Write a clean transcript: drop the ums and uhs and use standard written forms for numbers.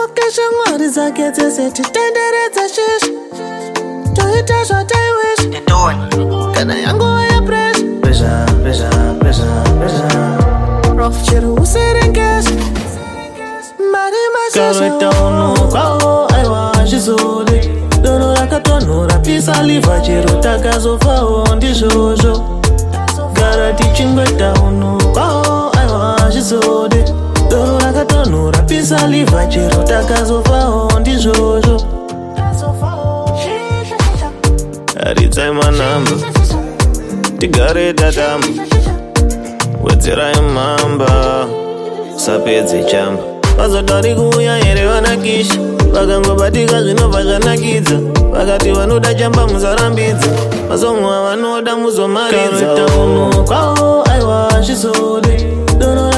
keshe mwari zake dzese titenderedza shishi toita zvataiwish kana yanguva yepresha chero usirengesha mari mashashakaretaunokwawo aiwa zvizode doro rakatonhora pisa livha chero takazofawo ndizvozvo gara tichingweta unokwawo aiwa zvizode doro rakatonhora pisa livha chero takazofawo ndizvozvo aridzai manhamba tigare tatamba wedzerai mhamba usapedze chamba vazodari kuuya here vanakisha vakangobatika zvinobva zvanakidza vakati vanoda chamba muzarambidza mazomwa vanoda muzomaridza unokwawo aiwa zvizode